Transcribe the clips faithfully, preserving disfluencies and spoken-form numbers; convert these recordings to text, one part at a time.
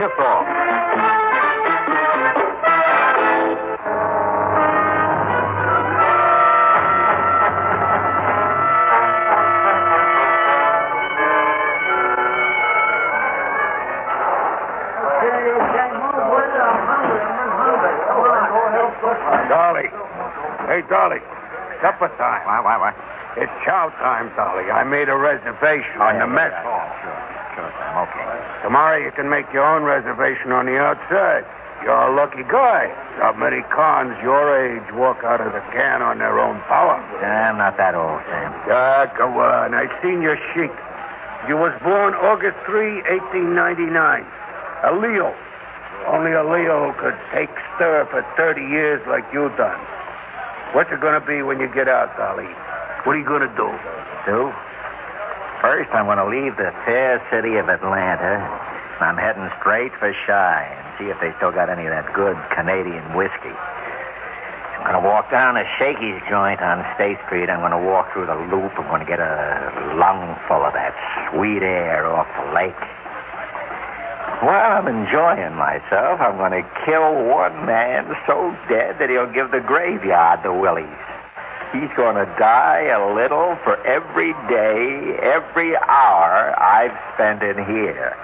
Kissel. Dolly. Hey, Dolly. Supper time. Why, why, why? It's chow time, Dolly. I made a reservation on the mess hall. Sure, sure, Sam. Okay. Tomorrow you can make your own reservation on the outside. You're a lucky guy. Not many cons your age walk out of the can on their own power. I'm not that old, Sam. Ah, go on. I seen your sheet. You was born August third, eighteen ninety-nine. A Leo. Only a Leo could take stir for thirty years like you done. What's it going to be when you get out, Dolly? What are you going to do? Do? First, I'm going to leave the fair city of Atlanta. I'm heading straight for Chi and see if they still got any of that good Canadian whiskey. I'm going to walk down to Shakey's joint on State Street. I'm going to walk through the Loop. I'm going to get a lungful of that sweet air off the lake. While I'm enjoying myself, I'm going to kill one man so dead that he'll give the graveyard the willies. He's going to die a little for every day, every hour I've spent in here.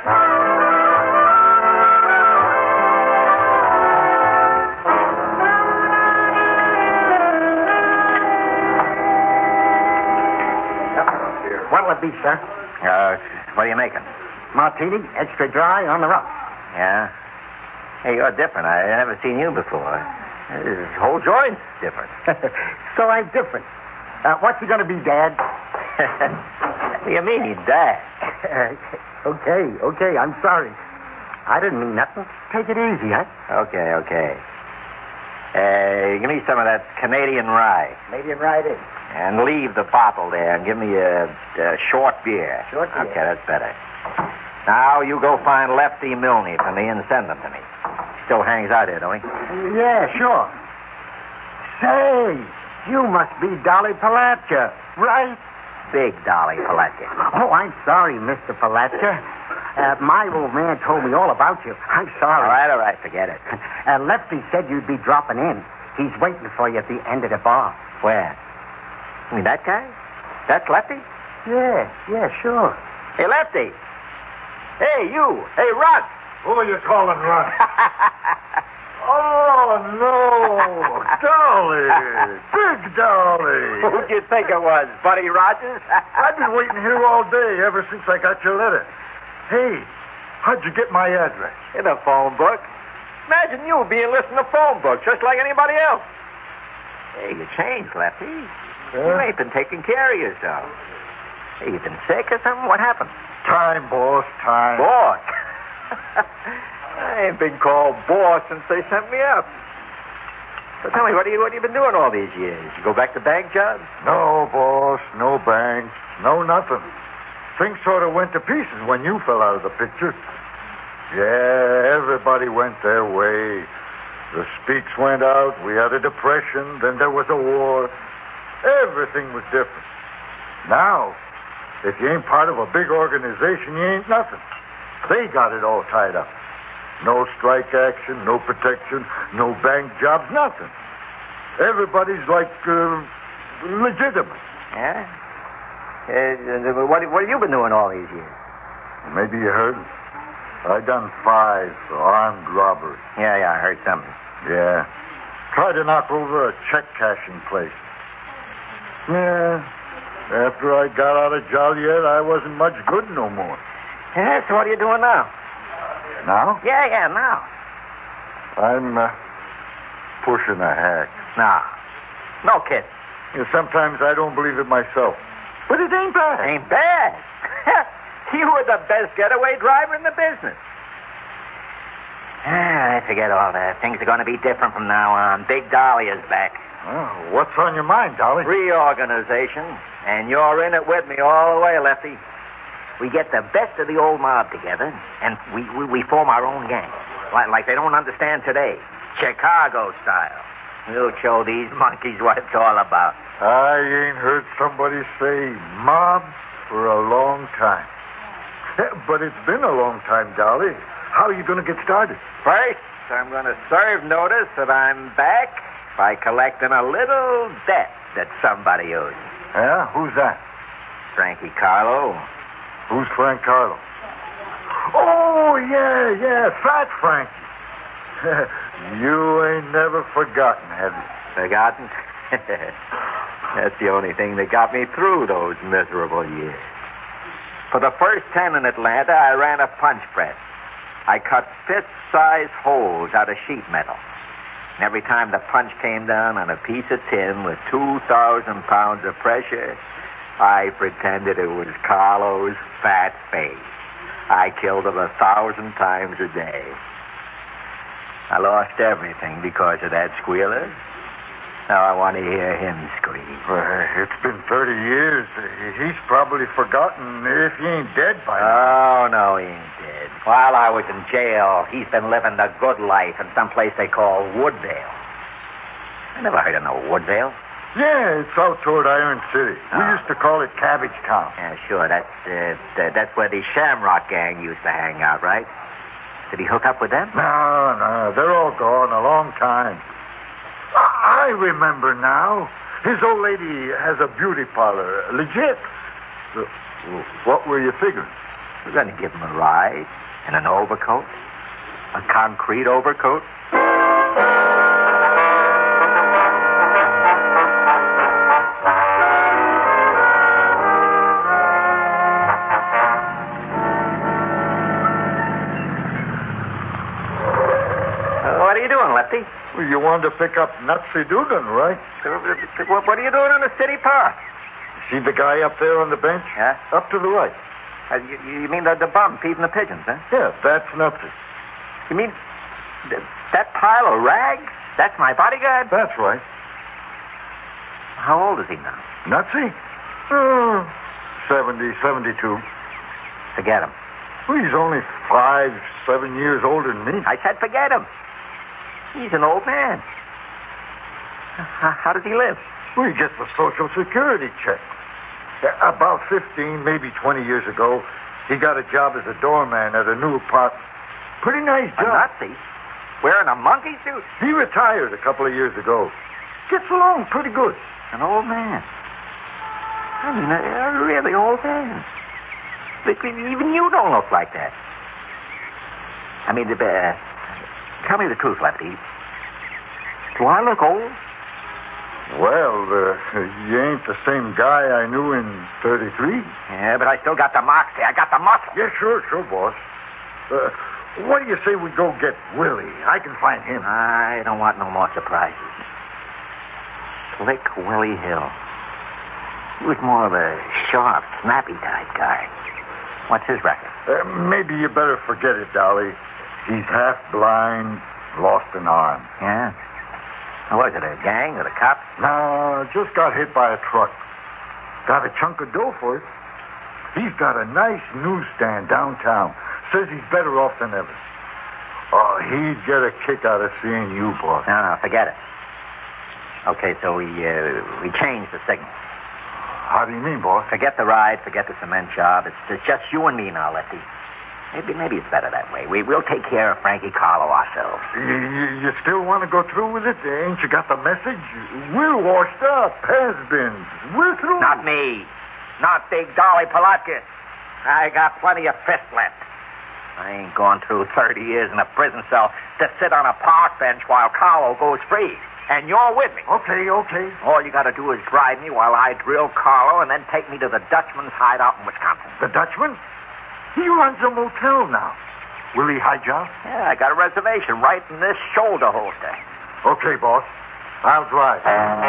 What'll it be, sir? Uh, what are you making? Martini, extra dry, on the rocks. Yeah? Hey, you're different. I never seen you before. This whole joint's different. So I'm different. Uh, what's he going to be, Dad? What do you mean, he's dead? okay, okay, I'm sorry. I didn't mean nothing. Take it easy, huh? Okay, okay. Uh, give me some of that Canadian rye. Canadian rye it is. And leave the bottle there and give me a, a short beer. Short beer? Okay, that's better. Now you go find Lefty Milne for me and send them to me. Still hangs out here, don't he? Yeah, sure. Say, you must be Dolly Palatka, right? Big Dolly Palatka. Oh, I'm sorry, Mister Palatka. Uh, my old man told me all about you. I'm sorry. All right, all right, forget it. Uh, Lefty said you'd be dropping in. He's waiting for you at the end of the bar. Where? You mean that guy? That's Lefty? Yeah, yeah, sure. Hey, Lefty. Hey, you. Hey, Russ. Who are you calling, Russ? Oh, no. Dolly. Big Dolly. Who'd you think it was, Buddy Rogers? I've been waiting here all day ever since I got your letter. Hey, how'd you get my address? In a phone book. Imagine you being listening to phone books just like anybody else. Hey, you changed, Lefty. You ain't been taking care of yourself. Hey, you been sick or something? What happened? Time, boss, time. Boss? I ain't been called boss since they sent me up. So tell me, what have you, what have you been doing all these years? You go back to bank jobs? No, boss, no banks, no nothing. Things sort of went to pieces when you fell out of the picture. Yeah, everybody went their way. The Speaks went out, we had a depression, then there was a war. Everything was different. Now, if you ain't part of a big organization, you ain't nothing. They got it all tied up. No strike action, no protection, no bank jobs, nothing. Everybody's like uh, legitimate. Yeah? Uh, what, what have you been doing all these years? Maybe you heard. I done five for armed robbery. Yeah, yeah, I heard something. Yeah. Tried to knock over a check cashing place. Yeah. After I got out of Joliet, I wasn't much good no more. Yeah, so what are you doing now? Now? Yeah, yeah, now. I'm uh, pushing a hack. No. No kid. Yeah, sometimes I don't believe it myself. But it ain't bad. Ain't bad. You were the best getaway driver in the business. Ah, forget all that. Things are going to be different from now on. Big Dolly is back. Oh, what's on your mind, Dolly? Reorganization. And you're in it with me all the way, Lefty. We get the best of the old mob together, and we, we, we form our own gang. Like, like they don't understand today. Chicago style. We'll show these monkeys what it's all about. I ain't heard somebody say mob for a long time. But it's been a long time, Dolly. How are you going to get started? First, I'm going to serve notice that I'm back by collecting a little debt that somebody owes me. Yeah? Who's that? Frankie Carlo. Who's Frank Carlo? Oh, yeah, yeah, Fat Frankie. You ain't never forgotten, have you? Forgotten? That's the only thing that got me through those miserable years. For the first ten in Atlanta, I ran a punch press. I cut fist-sized holes out of sheet metal. And every time the punch came down on a piece of tin with two thousand pounds of pressure, I pretended it was Carlo's fat face. I killed him a thousand times a day. I lost everything because of that squealer. Now I want to hear him scream. Well, it's been thirty years. He's probably forgotten if he ain't dead by now. Oh, no, he ain't dead. While I was in jail, he's been living the good life in some place they call Woodvale. I never heard of no Woodvale. Yeah, it's out toward Iron City. We Oh. used to call it Cabbage Town. Yeah, sure. That's uh, th- that's where the Shamrock Gang used to hang out, right? Did he hook up with them? No, no, they're all gone a long time. I I remember now. His old lady has a beauty parlor. Legit. So, what were you figuring? We're going to give him a ride in an overcoat. A concrete overcoat. What are you doing, Lefty? Well, you wanted to pick up Nazi Dugan, right? What what are you doing in the city park? See the guy up there on the bench? Yeah? Up to the right. Uh, you, you mean the, the bum feeding the pigeons, huh? Yeah, that's Nazi. You mean th- that pile of rags? That's my bodyguard? That's right. How old is he now? Nazi? Oh, seventy, seventy-two. Forget him. Well, he's only five, seven years older than me. I said forget him. He's an old man. How, how does he live? Well, he gets a Social Security check. Uh, About fifteen, maybe twenty years ago, he got a job as a doorman at a new apartment. Pretty nice A job. Nazi? Wearing a monkey suit? He retired a couple of years ago. Gets along pretty good. An old man. I mean, a, a really old man. But even you don't look like that. I mean, uh, tell me the truth, Lefty. Do I look old? Well, uh, you ain't the same guy I knew in thirty-three. Yeah, but I still got the moxie. I got the muscle. Yeah, sure, sure, boss. Uh, what do you say we go get Willie? I can find him. I don't want no more surprises. Slick Willie Hill. He was more of a sharp, snappy type guy. What's his record? Uh, maybe you better forget it, Dolly. He's half blind, lost an arm. Yeah? Was it a gang or the cops? No, just got hit by a truck. Got a chunk of dough for it. He's got a nice newsstand downtown. Says he's better off than ever. Oh, he'd get a kick out of seeing you, boss. No, no, forget it. Okay, so we uh, we changed the signal. How do you mean, boss? Forget the ride, forget the cement job. It's, it's just you and me now, Lefty. Maybe maybe it's better that way. We, we'll take care of Frankie Carlo ourselves. You, you, you still want to go through with it? Ain't you got the message? We're washed up, has-beens. We're through. Not me. Not big Dolly Palatka. I got plenty of fist left. I ain't gone through thirty years in a prison cell to sit on a park bench while Carlo goes free. And you're with me. Okay, okay. All you got to do is drive me while I drill Carlo and then take me to the Dutchman's hideout in Wisconsin. The Dutchman? He runs a motel now. Will he hijack? Yeah, I got a reservation right in this shoulder holster. Okay, boss. I'll drive.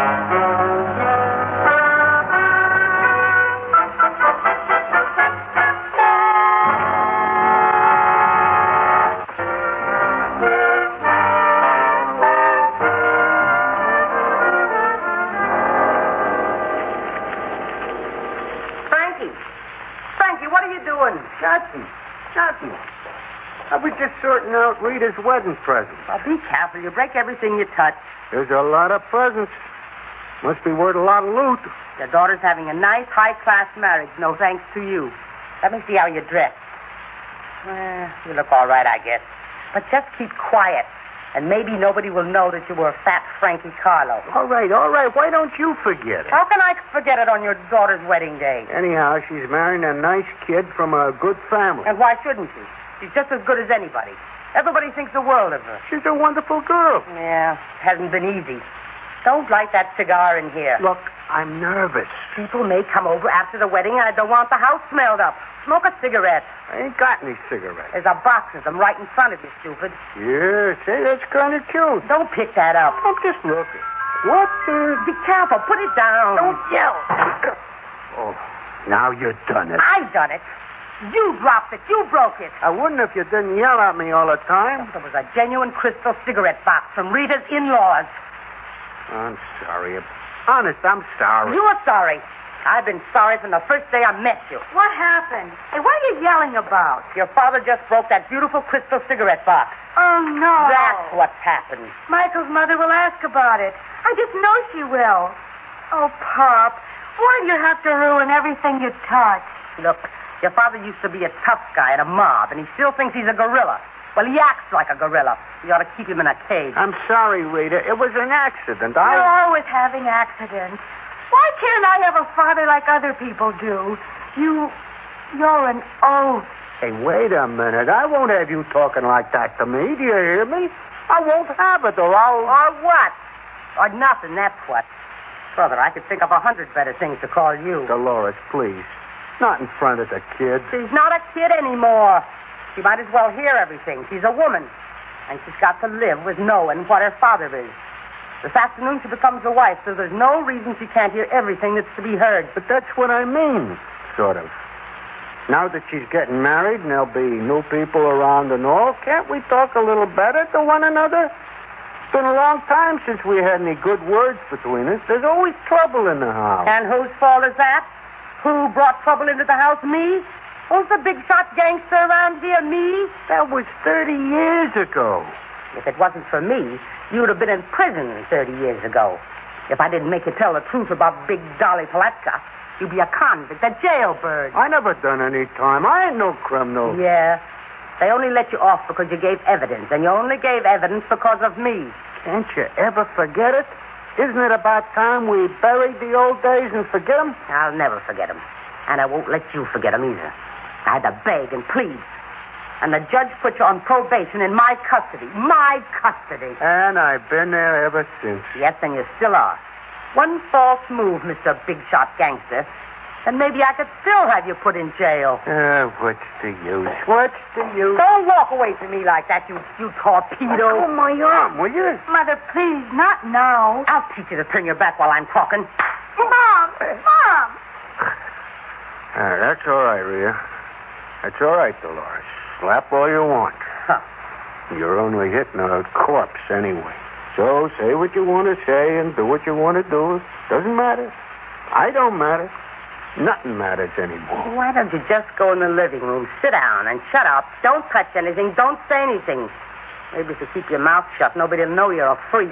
Johnson, Johnson. I was just sorting out Rita's wedding present. Well, be careful. You break everything you touch. There's a lot of presents. Must be worth a lot of loot. Your daughter's having a nice, high-class marriage, no thanks to you. Let me see how you dress. Eh, you look all right, I guess. But just keep quiet, and maybe nobody will know that you were fat Frankie Carlo. All right, all right. Why don't you forget it? How can I forget it on your daughter's wedding day? Anyhow, she's marrying a nice kid from a good family. And why shouldn't she? She's just as good as anybody. Everybody thinks the world of her. She's a wonderful girl. Yeah, hasn't been easy. Don't light that cigar in here. Look, I'm nervous. People may come over after the wedding, and I don't want the house smelled up. Smoke a cigarette. I ain't got any cigarettes. There's a box of them right in front of you, stupid. Yeah, say, that's kind of cute. Don't pick that up. I'm just looking. What the... Be careful. Put it down. Don't yell. Oh, now you've done it. I done it. You dropped it. You broke it. I wouldn't if you didn't yell at me all the time. It was a genuine crystal cigarette box from Rita's in-laws. I'm sorry. Honest, I'm sorry. You are sorry. I've been sorry from the first day I met you. What happened? Hey, what are you yelling about? Your father just broke that beautiful crystal cigarette box. Oh, no. That's what's happened. Michael's mother will ask about it. I just know she will. Oh, Pop, why do you have to ruin everything you touch? Look, your father used to be a tough guy in a mob, and he still thinks he's a gorilla. Well, he acts like a gorilla. You ought to keep him in a cage. I'm sorry, Rita. It was an accident. I... You're always having accidents. Why can't I have a father like other people do? You... You're an oaf. Hey, wait a minute. I won't have you talking like that to me. Do you hear me? I won't have it, or I'll... Or what? Or nothing, that's what. Brother, I could think of a hundred better things to call you. Dolores, please. Not in front of the kid. She's not a kid anymore. She might as well hear everything. She's a woman. And she's got to live with knowing what her father is. This afternoon she becomes a wife, so there's no reason she can't hear everything that's to be heard. But that's what I mean, sort of. Now that she's getting married and there'll be new people around and all, can't we talk a little better to one another? It's been a long time since we had any good words between us. There's always trouble in the house. And whose fault is that? Who brought trouble into the house? Me? Who's the big shot gangster around here? Me? That was thirty years ago. If it wasn't for me, you'd have been in prison thirty years ago. If I didn't make you tell the truth about Big Dolly Palatka, you'd be a convict, a jailbird. I never done any time. I ain't no criminal. Yeah. They only let you off because you gave evidence, and you only gave evidence because of me. Can't you ever forget it? Isn't it about time we buried the old days and forget them? I'll never forget them. And I won't let you forget them either. I had to beg and plead. And the judge put you on probation in my custody. My custody. And I've been there ever since. Yes, and you still are. One false move, Mister Big Shot Gangster, and maybe I could still have you put in jail. Uh, what's the use? What's the use? Don't walk away from me like that, you, you torpedo. Oh, my arm, will you? Mother, please, not now. I'll teach you to turn your back while I'm talking. Mom! Mom! Uh, that's all right, Rhea. That's all right, Dolores. Slap all you want. Huh. You're only hitting a corpse anyway. So say what you want to say and do what you want to do. Doesn't matter. I don't matter. Nothing matters anymore. Why don't you just go in the living room, sit down, and shut up? Don't touch anything. Don't say anything. Maybe if you keep your mouth shut, nobody will know you're a freak.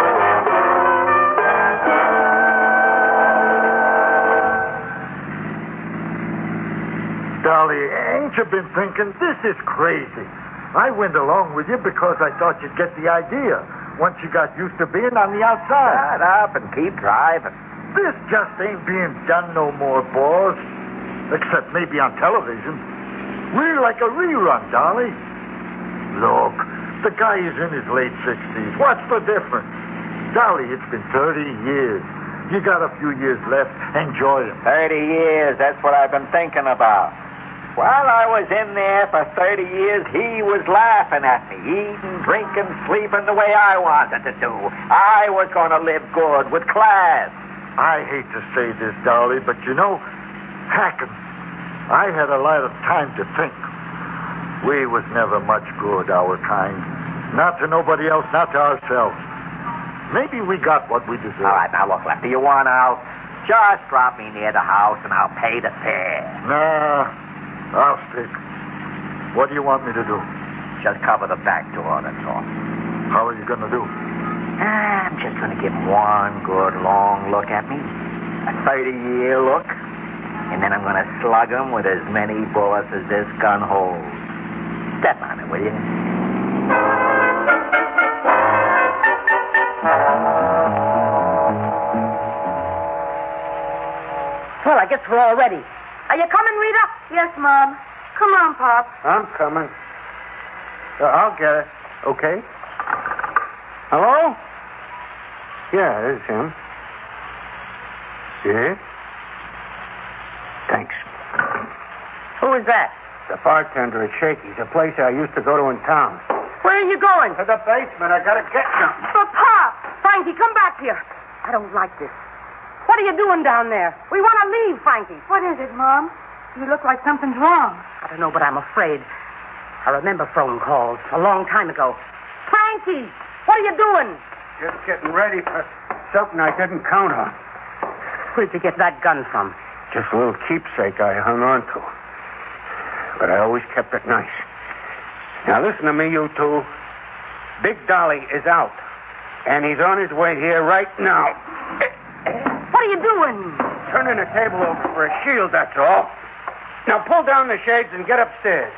Dolly, ain't you been thinking, this is crazy? I went along with you because I thought you'd get the idea once you got used to being on the outside. Shut up and keep driving. This just ain't being done no more, boss. Except maybe on television. We're like a rerun, Dolly. Look, the guy is in his late sixties. What's the difference? Dolly, it's been thirty years. You got a few years left. Enjoy them. Thirty years, that's what I've been thinking about. While I was in there for thirty years, he was laughing at me, eating, drinking, sleeping the way I wanted to do. I was going to live good, with class. I hate to say this, Dolly, but you know, hacking, I had a lot of time to think. We was never much good, our kind. Not to nobody else, not to ourselves. Maybe we got what we deserve. All right, now look, Lefty, you want out? Just drop me near the house and I'll pay the fare. Nah, I'll stick. What do you want me to do? Just cover the back door, that's all. How are you going to do? I'm just going to give him one good long look at me. A thirty-year look. And then I'm going to slug him with as many bullets as this gun holds. Step on it, will you? Well, I guess we're all ready. Are you coming, Rita? Yes, Mom. Come on, Pop. I'm coming. Uh, I'll get it. Okay. Hello? Yeah, it is him. Yes? Thanks. Who is that? The bartender at Shakey's, a place I used to go to in town. Where are you going? To the basement. I gotta get something. But, Pop! Frankie, come back here. I don't like this. What are you doing down there? We want to leave, Frankie. What is it, Mom? You look like something's wrong. I don't know, but I'm afraid. I remember phone calls a long time ago. Frankie, what are you doing? Just getting ready for something I didn't count on. Where'd you get that gun from? Just a little keepsake I hung on to. But I always kept it nice. Now listen to me, you two. Big Dolly is out. And he's on his way here right now. What are you doing? Turning the table over for a shield, that's all. Now pull down the shades and get upstairs.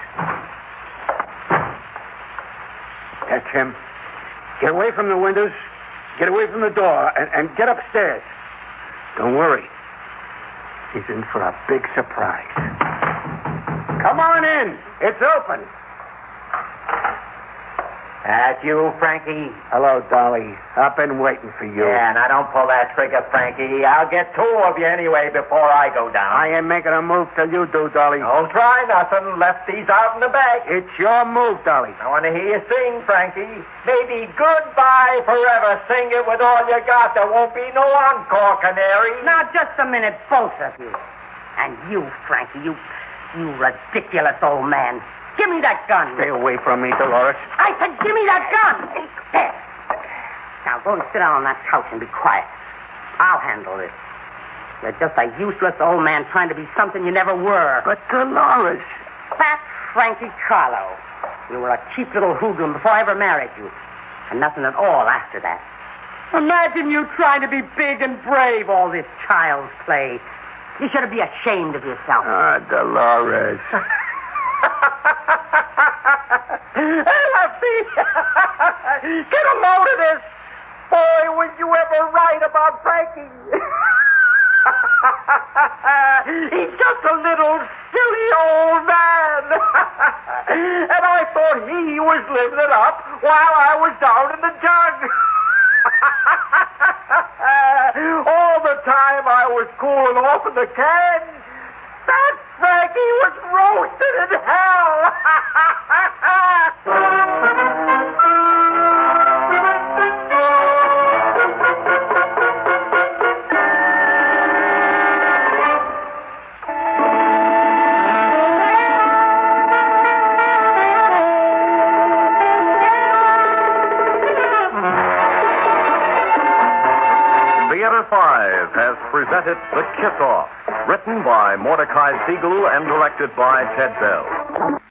That's him. Get away from the windows. Get away from the door. And, and get upstairs. Don't worry. He's in for a big surprise. Come on in. It's open. That's you, Frankie? Hello, Dolly. I've been waiting for you. Yeah, now don't pull that trigger, Frankie. I'll get two of you anyway before I go down. I ain't making a move till you do, Dolly. Don't try nothing. Lefty's out in the back. It's your move, Dolly. I want to hear you sing, Frankie. Maybe goodbye forever. Sing it with all you got. There won't be no encore, Canary. Now, just a minute, both of you. And you, Frankie, you, you ridiculous old man. Give me that gun. Stay away from me, Dolores. I said, give me that gun. There. Now, go and sit down on that couch and be quiet. I'll handle this. You're just a useless old man trying to be something you never were. But Dolores... Fat Frankie Carlo. You were a cheap little hoodlum before I ever married you. And nothing at all after that. Imagine you trying to be big and brave, all this child's play. You should be ashamed of yourself. Ah, Dolores. Hey, Lefty! Get a load of this! Boy, would you ever write about Frankie? He's just a little silly old man. And I thought he was living it up while I was down in the jug. All the time I was cooling off in the can, that Frankie was roasted in hell. Theater Five has presented The Kiss-Off, written by Mordecai Siegel and directed by Ted Bell.